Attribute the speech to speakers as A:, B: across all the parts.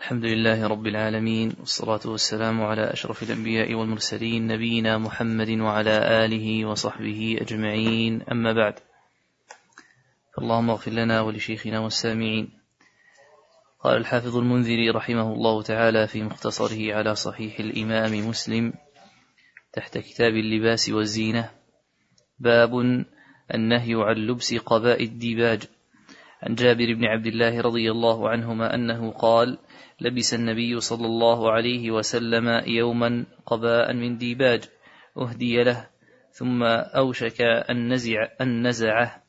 A: الحمد لله رب العالمين، والصلاة والسلام على أشرف الأنبياء والمرسلين، نبينا محمد وعلى آله وصحبه أجمعين، أما بعد. اللهم اغفر لنا ولشيخنا والسامعين. قال الحافظ المنذري رحمه الله تعالى في مختصره على صحيح الإمام مسلم تحت كتاب اللباس والزينة: باب النهي عن لبس قباء الديباج. عن جابر بن عبد الله رضي الله عنهما أنه قال: لبس النبي صلى الله عليه وسلم يوما قباء من ديباج أهدي له، ثم أوشك أن نزعه،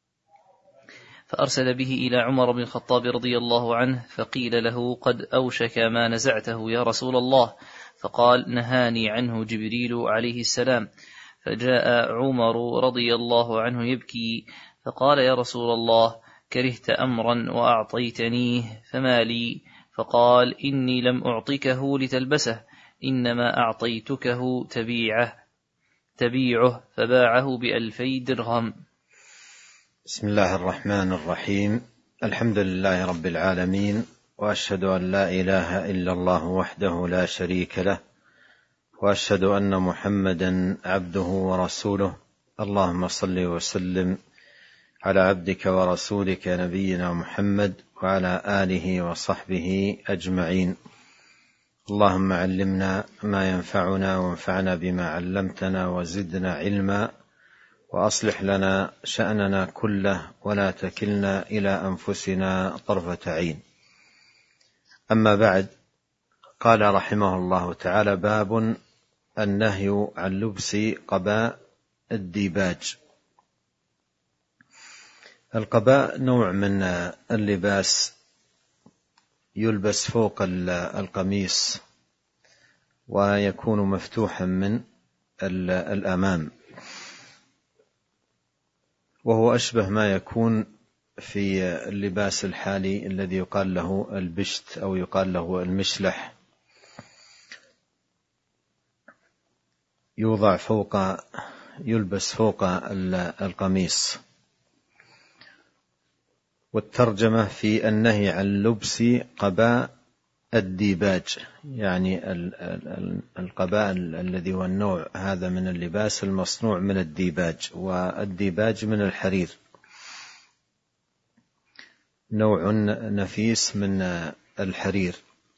A: فأرسل به إلى عمر بن الخطاب رضي الله عنه، فقيل له: قد أوشك ما نزعته يا رسول الله؟ فقال: نهاني عنه جبريل عليه السلام. فجاء عمر رضي الله عنه يبكي، فقال: يا رسول الله، كرهت أمرا وأعطيتنيه، فما لي؟ فقال: إني لم أعطيكه لتلبسه، إنما أعطيتكه تبيعه، فباعه ب2,000 درهم.
B: بسم الله الرحمن الرحيم. الحمد لله رب العالمين، وأشهد أن لا إله إلا الله وحده لا شريك له، وأشهد أن محمدا عبده ورسوله. اللهم صل وسلم على عبدك ورسولك نبينا محمد وعلى آله وصحبه أجمعين. اللهم علمنا ما ينفعنا، وانفعنا بما علمتنا، وزدنا علما، وأصلح لنا شأننا كله، ولا تكلنا إلى أنفسنا طرفة عين. أما بعد، قال رحمه الله تعالى: باب النهي عن لبس قباء الديباج. القباء نوع من اللباس يلبس فوق القميص، ويكون مفتوحا من الأمام، وهو أشبه ما يكون في اللباس الحالي الذي يقال له البشت أو يقال له المشلح، يلبس فوق القميص. والترجمة في النهي عن لبس قباء الديباج، يعني القباء الذي هو النوع هذا من اللباس المصنوع من الديباج، والديباج من الحرير، نوع نفيس من الحرير.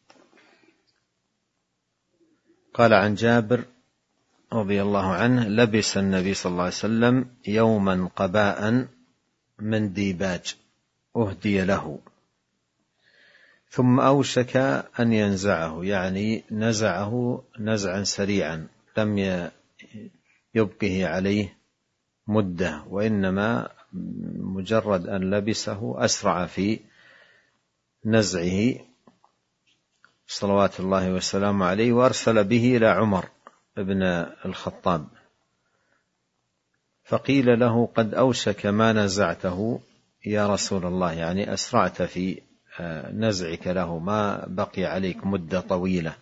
B: قال عن جابر رضي الله عنه: لبس النبي صلى الله عليه وسلم يوما قباء من ديباج أهدي له، ثم أوشك أن ينزعه، يعني نزعه نزعا سريعا، لم يبقه عليه مدة، وإنما مجرد أن لبسه أسرع في نزعه صلوات الله وسلامه عليه، وأرسل به إلى عمر بن الخطاب، فقيل له: قد أوشك ما نزعته يا رسول الله، يعني أسرعت في نزعك له، ما بقي عليك مدة طويلة.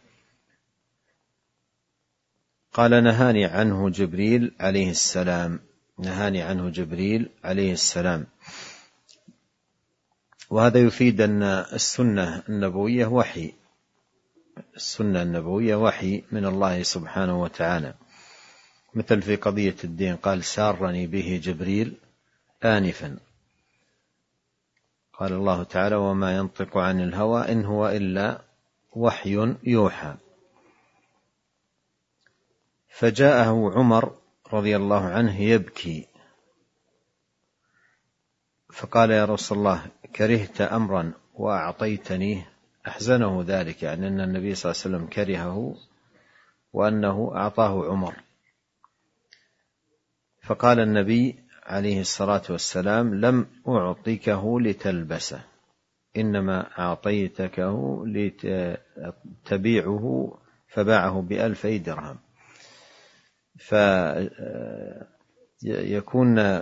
B: قال: نهاني عنه جبريل عليه السلام. نهاني عنه جبريل عليه السلام. وهذا يفيد أن السنة النبوية وحي، السنة النبوية وحي من الله سبحانه وتعالى، مثل في قضية الدين قال: سارني به جبريل آنفا. قال الله تعالى: وما ينطق عن الهوى إن هو إلا وحي يوحى. فجاءه عمر رضي الله عنه يبكي، فقال: يا رسول الله، كرهت أمرا وأعطيتنيه. أحزنه ذلك، يعني أن النبي صلى الله عليه وسلم كرهه وأنه أعطاه عمر. فقال النبي عليه الصلاة والسلام: لم أعطيكه لتلبسه، إنما أعطيتكه لتبيعه، فباعه ب2,000 درهم. فيكون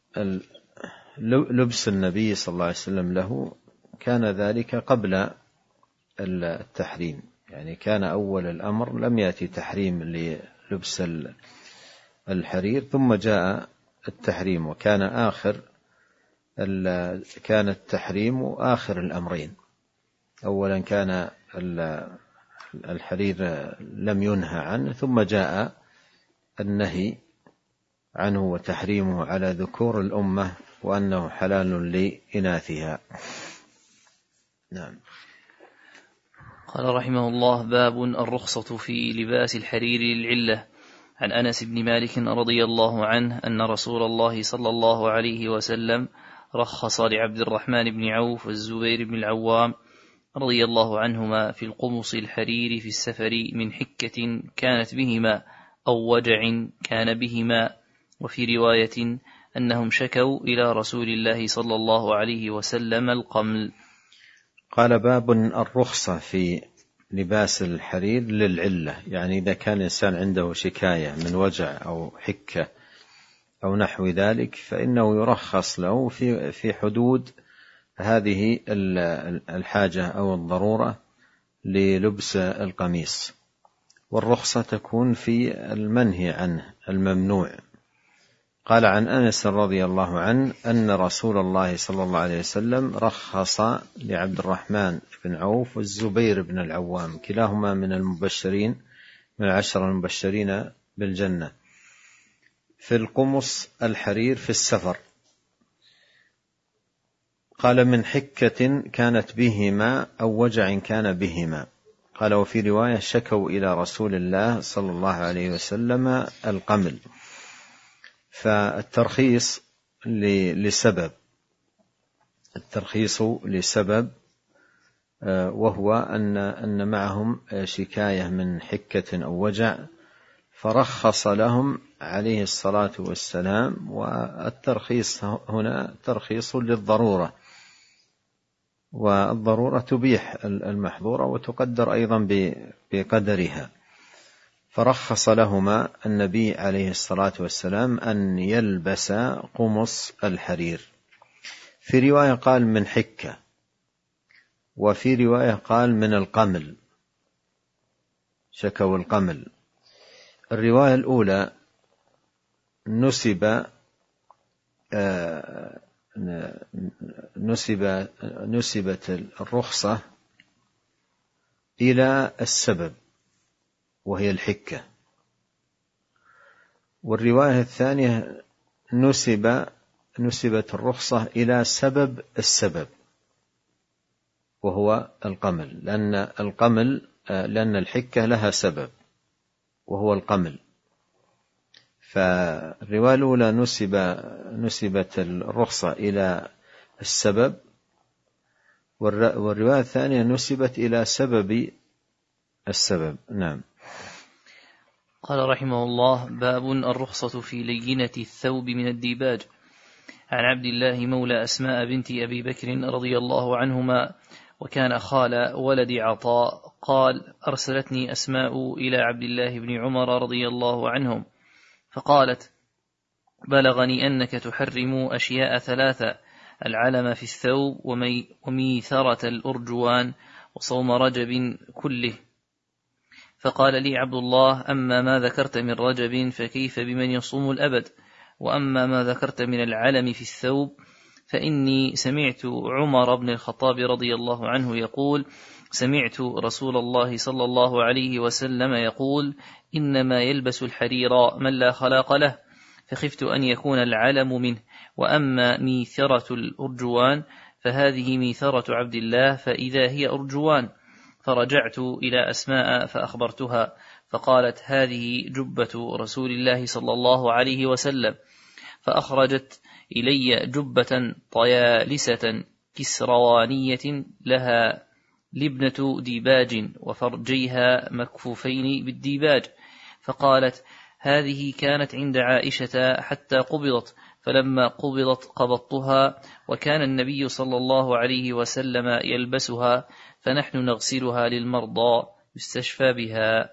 B: لبس النبي صلى الله عليه وسلم له كان ذلك قبل التحريم، يعني كان أول الأمر لم يأتي تحريم للبس الحرير، ثم جاء التحريم، وكان كان التحريم آخر الأمرين. أولا كان الحرير لم ينهى عنه، ثم جاء النهي عنه وتحريمه على ذكور الأمة وأنه حلال لإناثها. نعم.
A: قال رحمه الله: باب الرخصة في لباس الحرير للعلة. عن أنس بن مالك رضي الله عنه أن رسول الله صلى الله عليه وسلم رخص لعبد الرحمن بن عوف والزبير بن العوام رضي الله عنهما في القمص الحرير في السفر من حكة كانت بهما أو وجع كان بهما، وفي رواية أنهم شكوا إلى رسول الله صلى الله عليه وسلم القمل.
B: قال: باب الرخصة في لباس الحرير للعلة، يعني إذا كان الإنسان عنده شكاية من وجع أو حكة أو نحو ذلك فإنه يرخص له في حدود هذه الحاجة أو الضرورة للبس القميص. والرخصة تكون في المنهي عنه الممنوع. قال عن أنس رضي الله عنه أن رسول الله صلى الله عليه وسلم رخص لعبد الرحمن بن عوف والزبير بن العوام، كلاهما من المبشرين من 10 المبشرين بالجنة، في القمص الحرير في السفر. قال: من حكة كانت بهما أو وجع كان بهما. قال: وفي رواية شكوا إلى رسول الله صلى الله عليه وسلم القمل. فالترخيص لسبب وهو أن معهم شكاية من حكة أو وجع، فرخص لهم عليه الصلاة والسلام. والترخيص هنا ترخيص للضرورة، والضرورة تبيح المحظورة وتقدر أيضا بقدرها. فرخص لهما النبي عليه الصلاة والسلام أن يلبس قمص الحرير. في رواية قال من حكة، وفي رواية قال من القمل، شكوا القمل. الرواية الأولى نسبت الرخصة إلى السبب وهي الحكة، والرواية الثانية نسبت الرخصة إلى سبب السبب وهو القمل، لأن الحكة لها سبب وهو القمل. فالرواية الأولى نسبت الرخصة إلى السبب، والرواية الثانية نسبت إلى سبب السبب. نعم.
A: قال رحمه الله: باب الرخصة في لينة الثوب من الديباج. عن عبد الله مولى أسماء بنت أبي بكر رضي الله عنهما، وكان خال ولد عطاء، قال: أرسلتني أسماء إلى عبد الله بن عمر رضي الله عنهم، فقالت: بلغني أنك تحرم أشياء 3: العلم في الثوب، وميثرة الأرجوان، وصوم رجب كله. فقال لي عبد الله: أما ما ذكرت من رجب فكيف بمن يصوم الأبد؟ وأما ما ذكرت من العلم في الثوب فإني سمعت عمر بن الخطاب رضي الله عنه يقول: سمعت رسول الله صلى الله عليه وسلم يقول: إنما يلبس الحرير من لا خلاق له، فخفت أن يكون العلم منه. وأما ميثرة الأرجوان فهذه ميثرة عبد الله، فإذا هي أرجوان. فرجعت إلى أسماء فأخبرتها، فقالت: هذه جبة رسول الله صلى الله عليه وسلم. فأخرجت إلي جبة طيالسة كسروانية لها لبنة ديباج، وفرجيها مكفوفين بالديباج. فقالت: هذه كانت عند عائشة حتى قبضت، فلما قبضت قبضتها، وكان النبي صلى الله عليه وسلم يلبسها، فنحن نغسلها للمرضى يستشفى بها.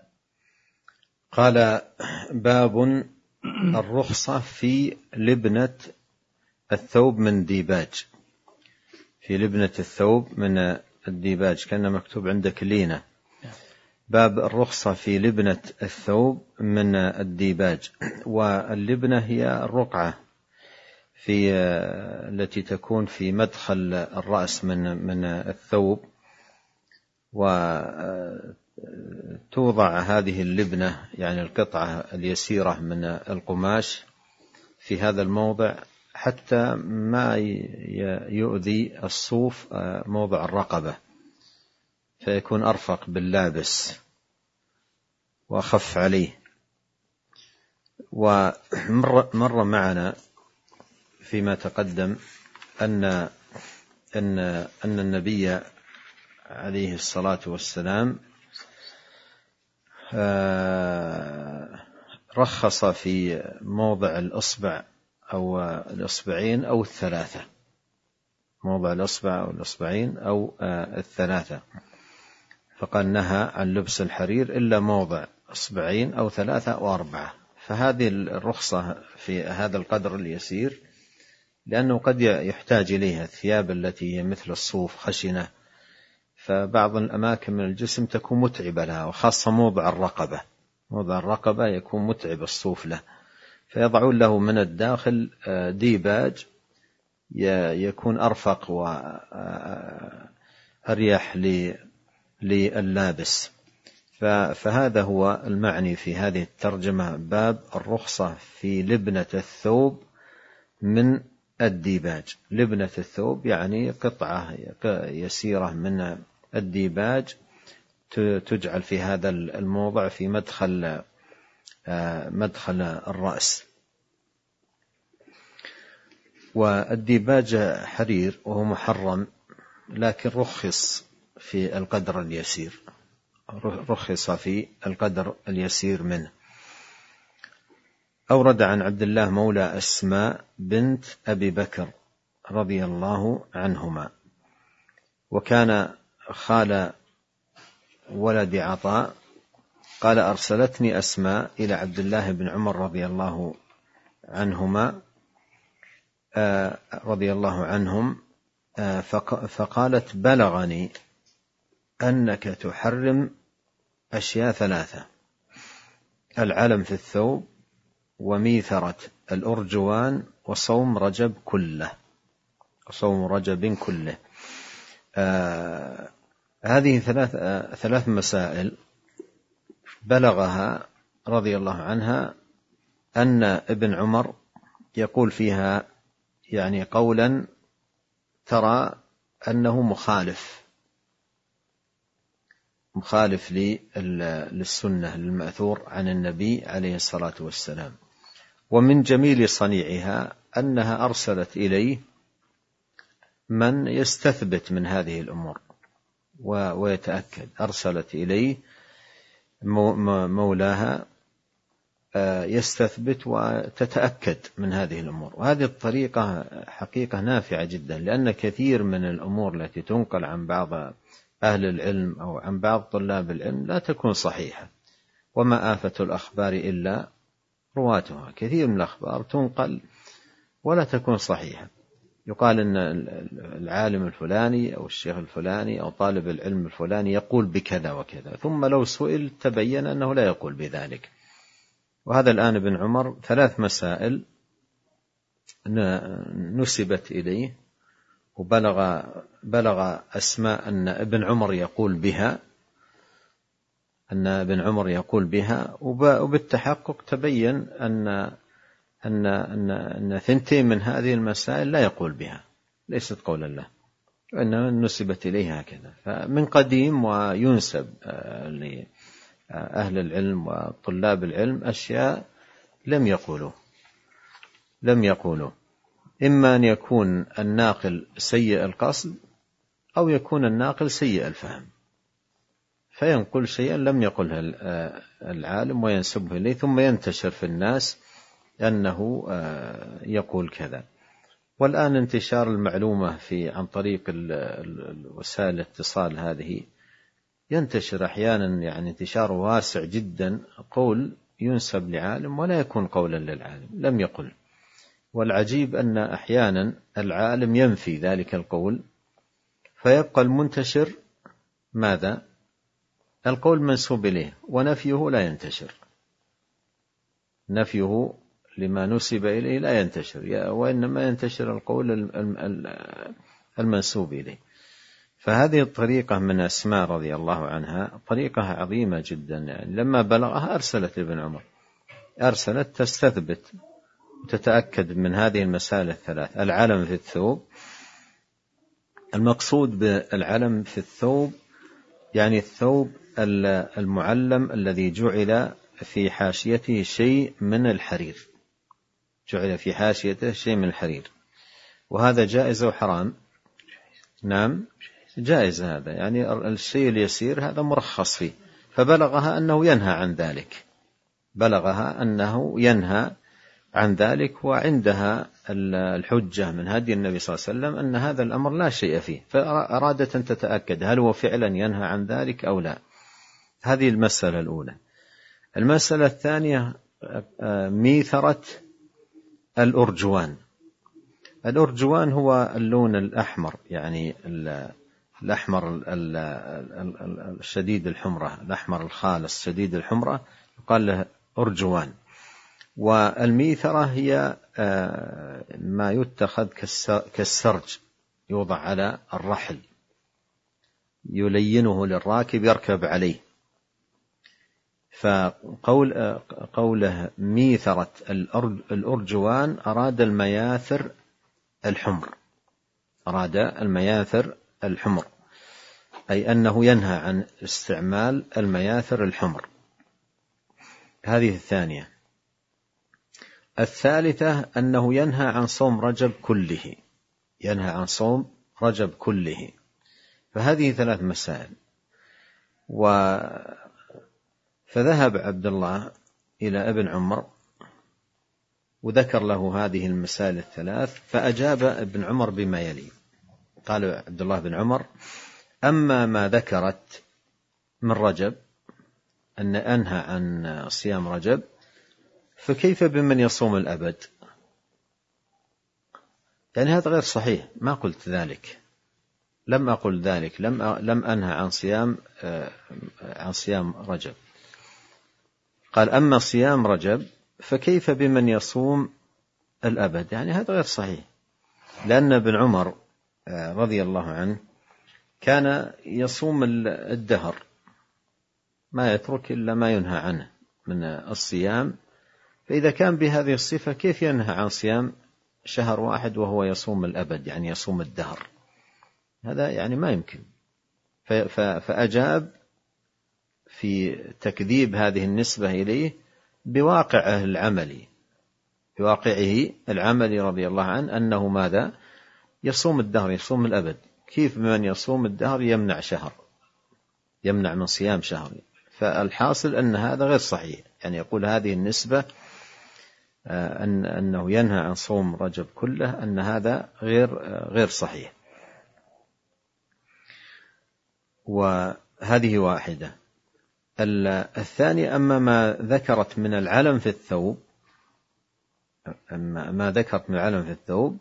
B: قال: باب الرخصة في لبنة الثوب من ديباج. في لبنة الثوب من الديباج، كان مكتوب عندك لينة. باب الرخصة في لبنة الثوب من الديباج. واللبنة هي الرقعة التي تكون في مدخل الرأس من الثوب، وتوضع هذه اللبنة يعني القطعة اليسيرة من القماش في هذا الموضع حتى ما يؤذي الصوف موضع الرقبة، فيكون أرفق باللابس وأخف عليه. ومر معنا فيما تقدم أن النبي عليه الصلاة والسلام رخص في موضع الإصبع أو الإصبعين أو الثلاثة، موضع الإصبع أو الإصبعين أو الثلاثة، فقال نهى عن لبس الحرير إلا موضع إصبعين أو ثلاثة أو أربعة. فهذه الرخصة في هذا القدر اليسير، لأنه قد يحتاج إليها الثياب التي هي مثل الصوف خشنة، فبعض الأماكن من الجسم تكون متعبة لها، وخاصة موضع الرقبة، موضع الرقبة يكون متعب الصوف له، فيضعون له من الداخل ديباج يكون أرفق وأريح لللابس. فهذا هو المعني في هذه الترجمة، باب الرخصة في لبنة الثوب من الديباج. لبنة الثوب يعني قطعة يسيرة من الديباج تجعل في هذا الموضع في مدخل الرأس. والديباج حرير وهو محرم، لكن رخص في القدر اليسير، رخص في القدر اليسير منه. أورد عن عبد الله مولى أسماء بنت أبي بكر رضي الله عنهما، وكان خال ولد عطاء، قال أرسلتني أسماء إلى عبد الله بن عمر رضي الله عنهما رضي الله عنهم، فقالت بلغني أنك تحرم أشياء ثلاثة: العلم في الثوب، وميثرة الأرجوان، وصوم رجب كله، صوم رجب كله. هذه ثلاث مسائل بلغها رضي الله عنها أن ابن عمر يقول فيها يعني قولا ترى أنه مخالف للسنة المأثور عن النبي عليه الصلاة والسلام. ومن جميل صنيعها أنها أرسلت إليه من يستثبت من هذه الأمور ويتأكد، أرسلت إليه مولاها يستثبت وتتأكد من هذه الأمور. وهذه الطريقة حقيقة نافعة جدا، لأن كثير من الأمور التي تنقل عن بعض أهل العلم أو عن بعض طلاب العلم لا تكون صحيحة، وما آفة الأخبار إلا رواتها. كثير من الأخبار تنقل ولا تكون صحيحة، يقال أن العالم الفلاني أو الشيخ الفلاني أو طالب العلم الفلاني يقول بكذا وكذا، ثم لو سئل تبين أنه لا يقول بذلك. وهذا الآن ابن عمر ثلاث مسائل نسبت إليه، وبلغ أسماء أن ابن عمر يقول بها، وبالتحقق تبين أن ثنتين من هذه المسائل لا يقول بها، ليست قولا له، وإنما نسبت إليه هكذا. فمن قديم وينسب لأهل العلم وطلاب العلم أشياء لم يقولوا، إما أن يكون الناقل سيء القصد أو يكون الناقل سيء الفهم، فينقل شيئا لم يقله العالم وينسبه إليه، ثم ينتشر في الناس أنه يقول كذا. والآن انتشار المعلومة عن طريق وسائل الاتصال هذه ينتشر أحيانا، يعني انتشار واسع جدا، قول ينسب لعالم ولا يكون قولا للعالم، لم يقل. والعجيب أن أحيانا العالم ينفي ذلك القول، فيبقى المنتشر ماذا؟ القول منسوب إليه، ونفيه لا ينتشر، نفيه لما نسب إليه لا ينتشر، وإنما ينتشر القول المنسوب إليه. فهذه الطريقة من أسماء رضي الله عنها طريقة عظيمة جدا. يعني لما بلغها أرسلت ابن عمر، أرسلت تستثبت وتتأكد من هذه المسائل الثلاث: العلم في الثوب. المقصود بالعلم في الثوب يعني الثوب المعلم الذي جعل في حاشيته شيء من الحرير، جعل في حاشيته شيء من الحرير، وهذا جائز وحرام؟ نعم جائز. هذا يعني الشيء اليسير هذا مرخص فيه، فبلغها أنه ينهى عن ذلك، بلغها أنه ينهى عن ذلك، وعندها الحجة من هدي النبي صلى الله عليه وسلم أن هذا الأمر لا شيء فيه، فأرادت أن تتأكد هل هو فعلا ينهى عن ذلك أو لا. هذه المسألة الأولى. المسألة الثانية ميثرة الأرجوان. الأرجوان هو اللون الأحمر، يعني الأحمر الشديد الحمرة، الأحمر الخالص شديد الحمرة يقال له أرجوان. والميثرة هي ما يتخذ كالسرج، يوضع على الرحل يلينه للراكب يركب عليه. فقوله ميثرة الأرجوان أراد المياثر الحمر، أراد المياثر الحمر، أي أنه ينهى عن استعمال المياثر الحمر. هذه الثانية. الثالثة أنه ينهى عن صوم رجب كله، ينهى عن صوم رجب كله. فهذه ثلاث مسائل. فذهب عبد الله إلى ابن عمر وذكر له هذه المسائل الثلاث، فأجاب ابن عمر بما يلي. قال عبد الله بن عمر: أما ما ذكرت من رجب أن أنهى عن صيام رجب، فكيف بمن يصوم الأبد؟ يعني هذا غير صحيح، ما قلت ذلك، لم أقل ذلك، لم أنهى عن صيام رجب. قال: أما صيام رجب فكيف بمن يصوم الأبد؟ يعني هذا غير صحيح، لأن ابن عمر رضي الله عنه كان يصوم الدهر، ما يترك إلا ما ينهى عنه من الصيام. فإذا كان بهذه الصفة كيف ينهى عن صيام شهر واحد وهو يصوم الأبد، يعني يصوم الدهر؟ هذا يعني ما يمكن. فأجاب في تكذيب هذه النسبة إليه بواقعه العملي، بواقعه العملي رضي الله عنه، أنه ماذا؟ يصوم الدهر، يصوم الأبد. كيف من يصوم الدهر يمنع شهر، يمنع من صيام شهر؟ فالحاصل أن هذا غير صحيح. يعني يقول هذه النسبة أنه ينهى عن صوم رجب كله، أن هذا غير صحيح. وهذه واحدة. الثانية: أما ما ذكرت من العلم في الثوب، ما ذكرت من العلم في الثوب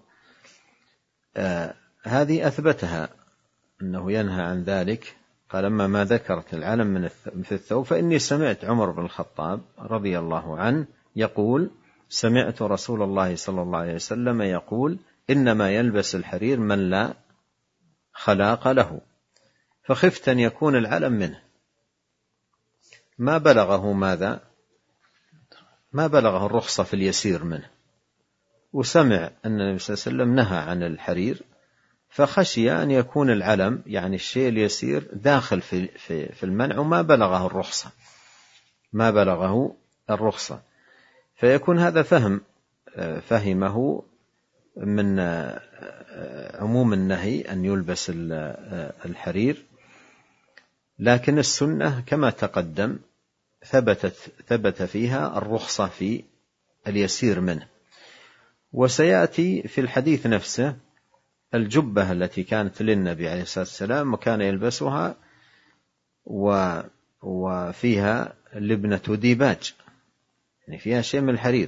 B: هذه أثبتها أنه ينهى عن ذلك. قال: أما ما ذكرت العلم في الثوب فإني سمعت عمر بن الخطاب رضي الله عنه يقول: سمعت رسول الله صلى الله عليه وسلم يقول: إنما يلبس الحرير من لا خلاق له، فخفت أن يكون العلم منه. ما بلغه ماذا؟ ما بلغه الرخصة في اليسير منه، وسمع أن النبي صلى الله عليه وسلم نهى عن الحرير، فخشي أن يكون العلم يعني الشيء اليسير داخل في المنع، وما بلغه الرخصة، ما بلغه الرخصة. فيكون هذا فهمه من عموم النهي أن يلبس الحرير. لكن السنة كما تقدم ثبت فيها الرخصة في اليسير منه. وسيأتي في الحديث نفسه الجبة التي كانت للنبي عليه الصلاة والسلام وكان يلبسها، وفيها لبنة ديباج، يعني فيها شيء من الحرير.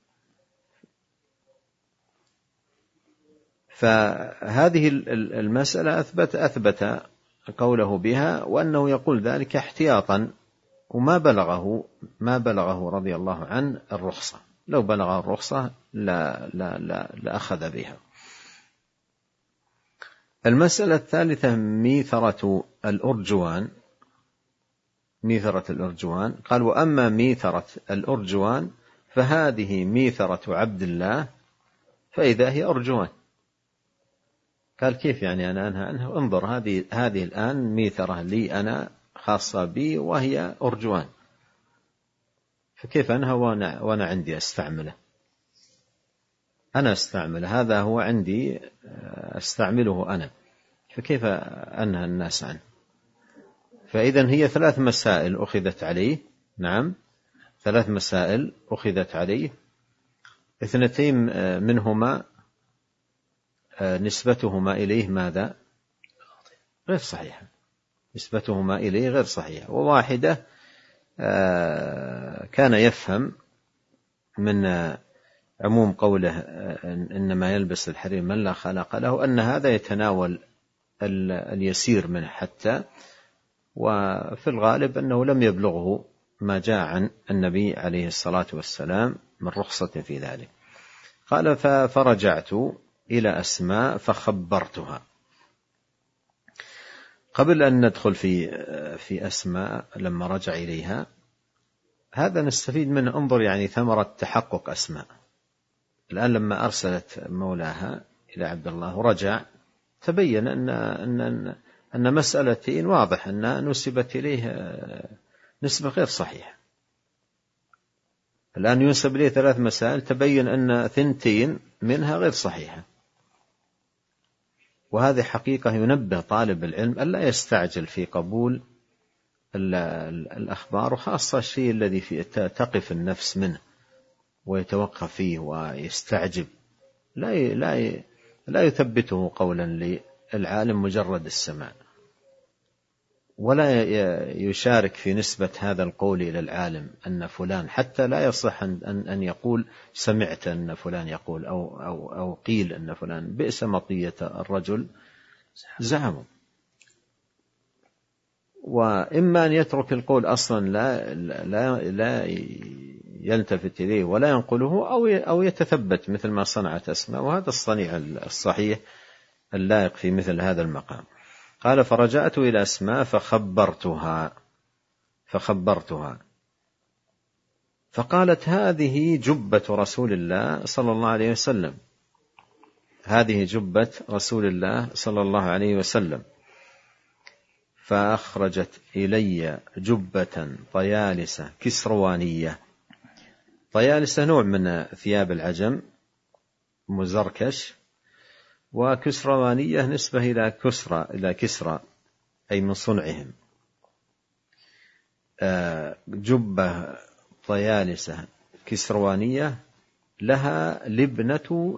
B: فهذه المسألة أثبت قوله بها، وأنه يقول ذلك احتياطا، وما بلغه رضي الله عنه الرخصة. لو بلغه الرخصة لا أخذ بها. المسألة الثالثة ميثرة الأرجوان. ميثرة الأرجوان قال: وأما ميثرة الأرجوان فهذه ميثرة عبد الله فإذا هي أرجوان. قال: كيف يعني أنا أنهى عنها؟ انظر، هذه الآن ميثرة لي أنا خاصة بي وهي أرجوان، فكيف أنهى وأنا عندي أستعمله؟ أنا أستعمله، هذا هو عندي أستعمله أنا، فكيف أنهى الناس عنه؟ فإذن هي 3 مسائل أخذت عليه. نعم، 3 مسائل أخذت عليه، 2 منهما نسبتهما إليه ماذا؟ غير صحيحة، نسبتهما إليه غير صحيحة، وواحدة كان يفهم من عموم قوله إنما يلبس الحرير من لا خلاق له أن هذا يتناول اليسير منه حتى، وفي الغالب أنه لم يبلغه ما جاء عن النبي عليه الصلاة والسلام من رخصة في ذلك. قال: فرجعت إلى أسماء فخبرتها. قبل أن ندخل في أسماء لما رجع إليها، هذا نستفيد منه. انظر يعني ثمرة تحقق أسماء. الآن لما أرسلت مولاها إلى عبد الله ورجع، تبين أن مسألتين واضح أنها نسبت إليه نسبة غير صحيحة. الآن ينسب إليه 3 مسائل، تبين أن 2 منها غير صحيحة. وهذه حقيقة ينبه طالب العلم ألا يستعجل في قبول الأخبار، وخاصة الشيء الذي تقف النفس منه ويتوقف فيه ويستعجب، لا يثبته قولا للعالم مجرد السماع، ولا يشارك في نسبة هذا القول إلى العالم أن فلان، حتى لا يصح أن يقول سمعت أن فلان يقول أو قيل أن فلان. بئس مطية الرجل زعمه. وإما أن يترك القول أصلا لا يلتفت إليه ولا ينقله، أو يتثبت مثل ما صنعت أسماء، وهذا الصنيع الصحيح اللائق في مثل هذا المقام. قال: فرجعت إلى أسماء فخبرتها فقالت: هذه جبة رسول الله صلى الله عليه وسلم، هذه جبة رسول الله صلى الله عليه وسلم. فأخرجت إلي جبة طيالسة كسروانية. طيالسة نوع من ثياب العجم، مزركش، وكسروانية نسبة إلى كسرى أي من صنعهم. جبة طيالسة كسروانية لها لبنة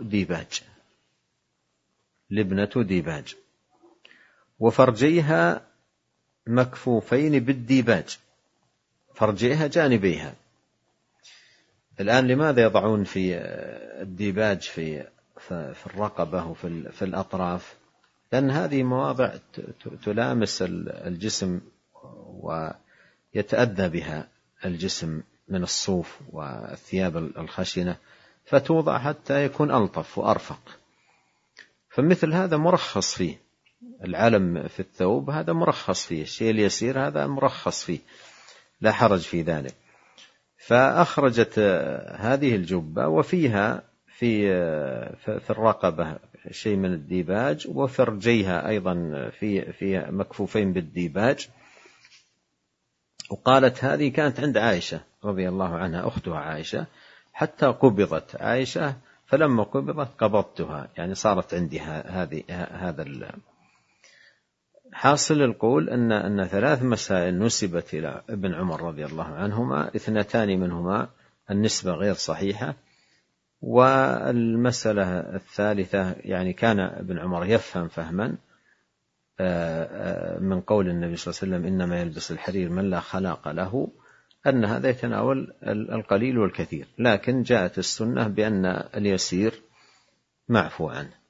B: ديباج، وفرجيها مكفوفين بالديباج، فرجيها جانبيها. الآن لماذا يضعون في الديباج في الرقبة وفي الأطراف؟ لأن هذه مواضع تلامس الجسم ويتأذى بها الجسم من الصوف والثياب الخشنة، فتوضع حتى يكون ألطف وأرفق. فمثل هذا مرخص فيه العلم في الثوب، هذا مرخص فيه، الشيء اليسير هذا مرخص فيه، لا حرج في ذلك. فأخرجت هذه الجبة وفيها في الرقبة شيء من الديباج، وفرجيها أيضا في مكفوفين بالديباج. وقالت: هذه كانت عند عائشة رضي الله عنها، أختها عائشة، حتى قبضت عائشة، فلما قبضت قبضتها، يعني صارت عندي هذا حاصل القول أن 3 مسائل نسبت إلى ابن عمر رضي الله عنهما، 2 منهما النسبة غير صحيحة. والمسألة الثالثة يعني كان ابن عمر يفهم فهما من قول النبي صلى الله عليه وسلم إنما يلبس الحرير من لا خلاق له، أن هذا يتناول القليل والكثير، لكن جاءت السنة بأن اليسير معفو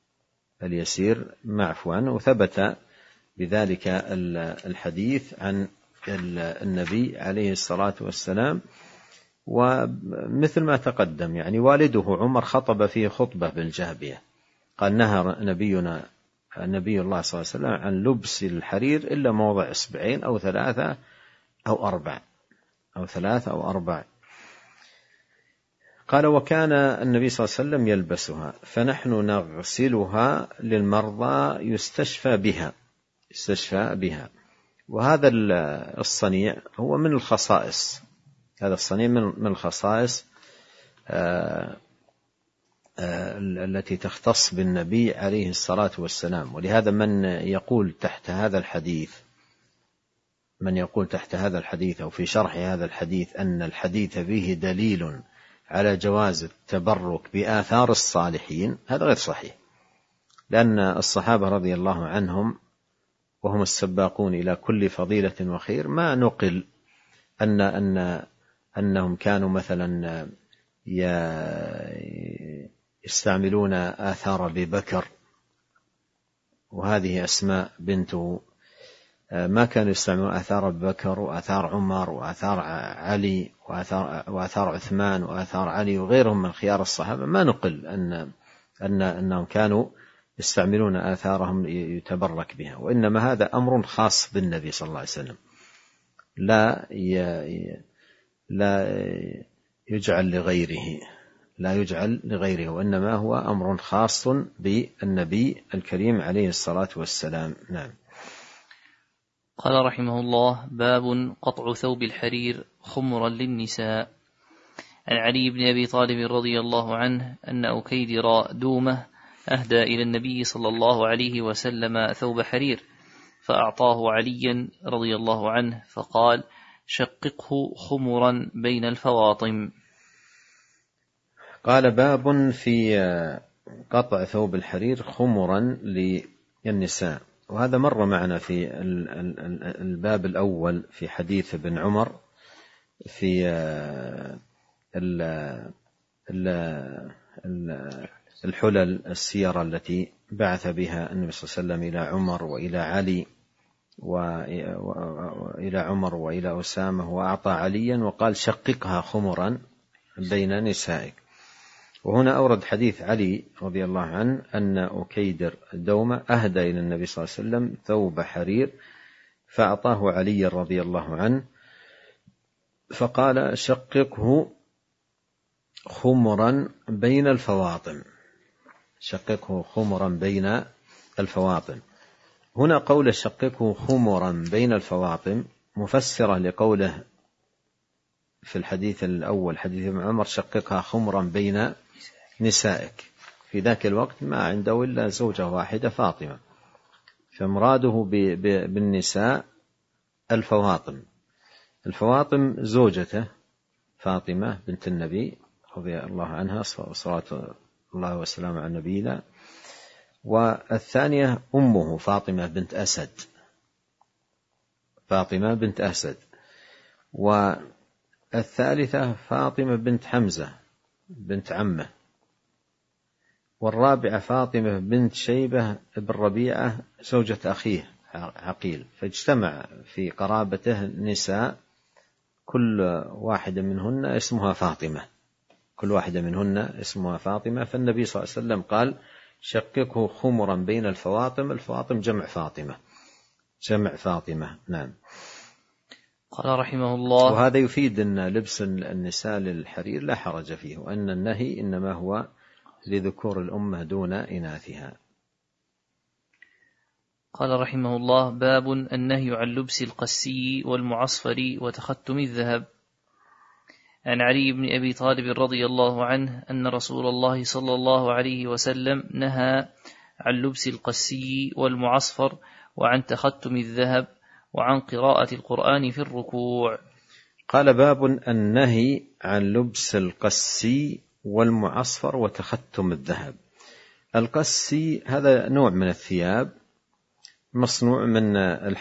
B: عنه، وثبت بذلك الحديث عن النبي عليه الصلاة والسلام. ومثل ما تقدم يعني والده عمر خطب فيه خطبة بالجابية، قال: نهى نبينا النبي الله صلى الله عليه وسلم عن لبس الحرير إلا موضع إصبعين أو 3 أو 4 أو 3 أو 4. قال: وكان النبي صلى الله عليه وسلم يلبسها فنحن نغسلها للمرضى يستشفى بها. وهذا الصنيع هو من الخصائص، هذا الصنيع من الخصائص التي تختص بالنبي عليه الصلاة والسلام. ولهذا من يقول تحت هذا الحديث أو في شرح هذا الحديث أن الحديث فيه دليل على جواز التبرك بآثار الصالحين، هذا غير صحيح، لأن الصحابة رضي الله عنهم وهم السباقون إلى كل فضيلة وخير ما نقل أنهم كانوا مثلا يستعملون آثار أبي بكر وهذه أسماء بنته، ما كانوا يستعملون آثار أبي بكر وآثار عمر وآثار علي وآثار عثمان وآثار علي وغيرهم من خيار الصحابة. ما نقل أنهم كانوا يستعملون آثارهم يتبرك بها، وإنما هذا أمر خاص بالنبي صلى الله عليه وسلم، لا يجعل لغيره، وإنما هو أمر خاص بالنبي الكريم عليه الصلاة والسلام. نعم.
A: قال رحمه الله: باب قطع ثوب الحرير خمرا للنساء. عن علي بن أبي طالب رضي الله عنه أن أكيدر دومة أهدى إلى النبي صلى الله عليه وسلم ثوب حرير فأعطاه عليا رضي الله عنه فقال: شققه خمرا بين الفواطم.
B: قال: باب في قطع ثوب الحرير خمرا للنساء. وهذا مر معنا في الباب الأول في حديث ابن عمر في الحلل السيرة التي بعث بها النبي صلى الله عليه وسلم إلى عمر وإلى علي وإلى عمر وإلى أسامة، وأعطى عليا وقال: شققها خمرا بين نسائك. وهنا أورد حديث علي رضي الله عنه أن أكيدر دومة أهدى إلى النبي صلى الله عليه وسلم ثوب حرير فأعطاه علي رضي الله عنه فقال: شققه خمرا بين الفواطم. شققه خمرا بين الفواطم. هنا قول شققه خمرا بين الفواطم مفسرة لقوله في الحديث الأول حديث ابن عمر: شققها خمرا بين نسائك. في ذاك الوقت ما عنده إلا زوجة واحدة فاطمة، فمراده بالنساء الفواطم زوجته فاطمة بنت النبي رضي الله عنها صلاة الله وسلامه على نبينا، والثانية أمه فاطمة بنت أسد، والثالثة فاطمة بنت حمزة بنت عمه، والرابعة فاطمة بنت شيبة بن ربيعة زوجة أخيه عقيل. فاجتمع في قرابته نساء كل واحدة منهن اسمها فاطمة. فالنبي صلى الله عليه وسلم قال: شققه خمرا بين الفواطم. الفواطم جمع فاطمة. نعم.
A: قال رحمه الله:
B: وهذا يفيد أن لبس النساء للحرير لا حرج فيه، وأن النهي إنما هو لذكور الأمة دون إناثها.
A: قال رحمه الله: باب النهي عن لبس القسي والمعصفر وتختم الذهب. عن علي بن أبي طالب رضي الله عنه أن رسول الله صلى الله عليه وسلم نهى عن لبس القسي والمعصفر وعن تختم الذهب وعن قراءة القرآن في الركوع.
B: قال: باب النهي عن لبس القسي والمعصفر وتختم الذهب. القسي هذا نوع من الثياب مصنوع من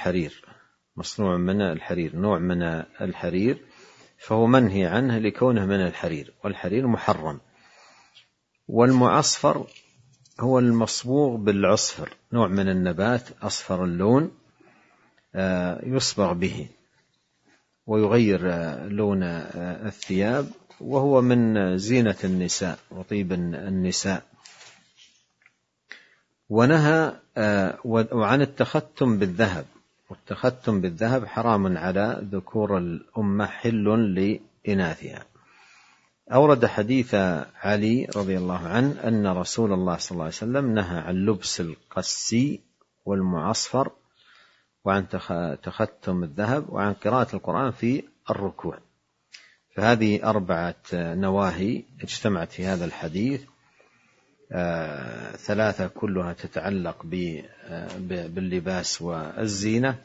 B: الحرير، فهو منهي عنه لكونه من الحرير، والحرير محرم. والمعصفر هو المصبوغ بالعصفر، نوع من النبات أصفر اللون يصبغ به ويغير لون الثياب، وهو من زينة النساء وطيب النساء. ونهى وعن التختم بالذهب، والتختم بالذهب حرام على ذكور الأمة حل لإناثها. أورد حديث علي رضي الله عنه أن رسول الله صلى الله عليه وسلم نهى عن لبس القسي والمعصفر، وعن تختم الذهب، وعن قراءة القرآن في الركوع. فهذه 4 نواهي اجتمعت في هذا الحديث، 3 كلها تتعلق باللباس والزينة،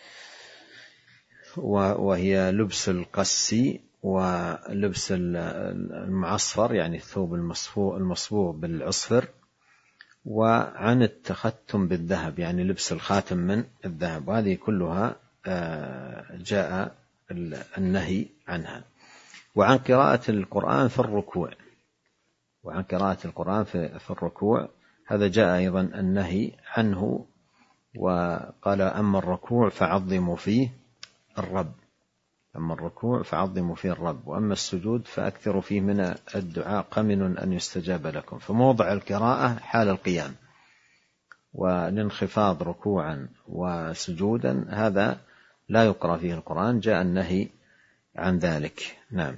B: وهي لبس القسي ولبس المعصفر يعني الثوب المصبوغ بالعصفر، وعن التختم بالذهب يعني لبس الخاتم من الذهب. وهذه كلها جاء النهي عنها. وعن قراءة القرآن في الركوع، وعن قراءة القرآن في الركوع هذا جاء أيضا النهي عنه، وقال أما الركوع فعظموا فيه الرب، أما الركوع فعظموا فيه الرب، وأما السجود فأكثروا فيه من الدعاء قمن أن يستجاب لكم. فموضع القراءة حال القيام، والانخفاض ركوعا وسجودا هذا لا يقرأ فيه القرآن، جاء النهي عن ذلك. نعم.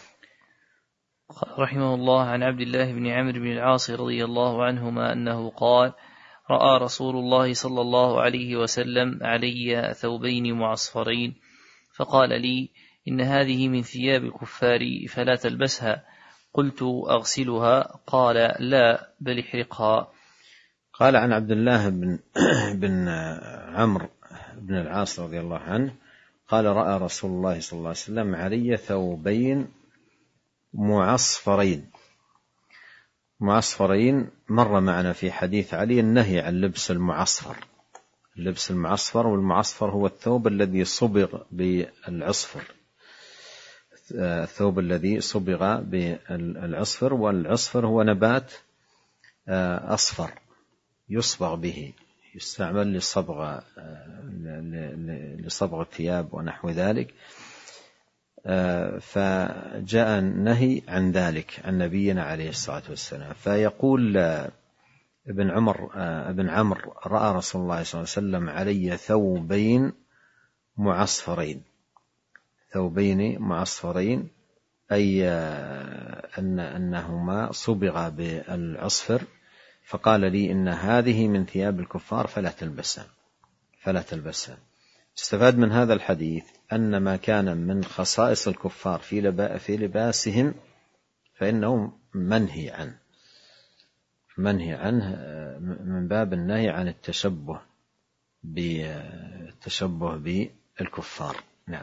A: رحمه الله عن عبد الله بن عمرو بن العاص رضي الله عنهما أنه قال: رأى رسول الله صلى الله عليه وسلم علي ثوبين معصفرين، فقال لي: إن هذه من ثياب الكفار فلا تلبسها. قلت: أغسلها؟ قال: لا، بل احرقها.
B: قال عن عبد الله بن عمرو بن العاص رضي الله عنه قال: رأى رسول الله صلى الله عليه وسلم علي ثوبين معصفرين. مر معنا في حديث علي النهي عن لبس المعصفر. اللبس المعصفر، والمعصفر هو الثوب الذي صبغ بالعصفر، الثوب الذي صبغ بالعصفر، والعصفر هو نبات أصفر يصبغ به، يستعمل لصبغ الثياب ونحو ذلك. فجاء النهي عن ذلك عن نبينا عليه الصلاة والسلام. فيقول ابن عمرو: رأى رسول الله صلى الله عليه وسلم علي ثوبين معصفرين، أي أنهما صبغا بالعصفر، فقال لي: إن هذه من ثياب الكفار فلا تلبسها. استفاد من هذا الحديث أن ما كان من خصائص الكفار في لباسهم فإنه منهي عنه من باب النهي عن التشبه بالكفار. نعم.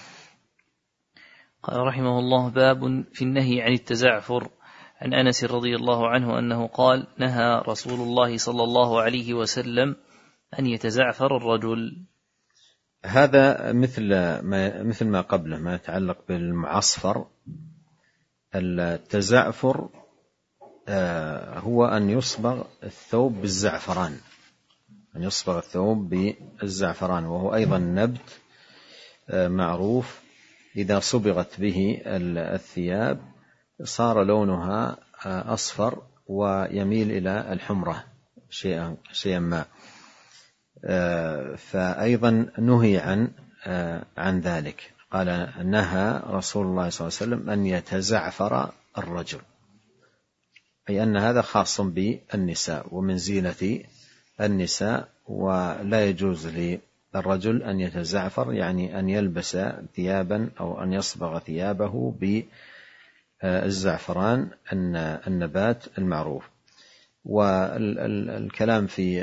A: قال رحمه الله: باب في النهي عن التزعفر. عن أنس رضي الله عنه أنه قال: نهى رسول الله صلى الله عليه وسلم أن يتزعفر الرجل.
B: هذا مثل ما قبله، ما يتعلق بالمعصفر. التزعفر هو أن يصبغ الثوب بالزعفران، وهو أيضا نبت معروف إذا صبغت به الثياب صار لونها أصفر ويميل إلى الحمرة شيئا ما. فأيضا نهي عن ذلك. قال: نهى رسول الله صلى الله عليه وسلم أن يتزعفر الرجل، أي أن هذا خاص بالنساء ومن زينة النساء، ولا يجوز للرجل أن يتزعفر، يعني أن يلبس ثيابا أو أن يصبغ ثيابه بالزعفران النبات المعروف. والكلام في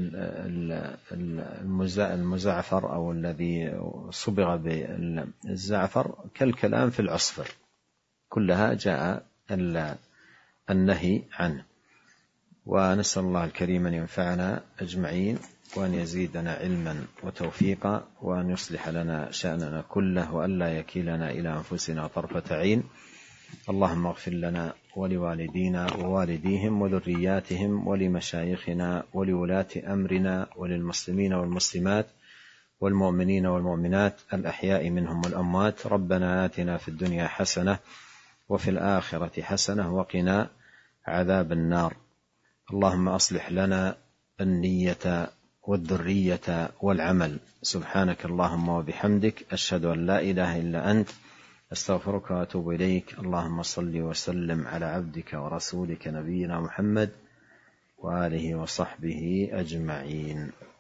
B: المزعفر أو الذي صبغ بالزعفر كالكلام في العصفر، كلها جاء النهي عنه. ونسأل الله الكريم أن ينفعنا أجمعين، وأن يزيدنا علما وتوفيقا، وأن يصلح لنا شأننا كله، وأن لا يكلنا إلى أنفسنا طرفة عين. اللهم اغفر لنا ولوالدينا ووالديهم وذرياتهم ولمشايخنا ولولاة أمرنا وللمسلمين والمسلمات والمؤمنين والمؤمنات الأحياء منهم والأموات. ربنا آتنا في الدنيا حسنة وفي الآخرة حسنة وقنا عذاب النار. اللهم أصلح لنا النية والذرية والعمل. سبحانك اللهم وبحمدك، أشهد أن لا إله إلا أنت، أستغفرك وأتوب إليك. اللهم صل وسلم على عبدك ورسولك نبينا محمد وآله وصحبه أجمعين.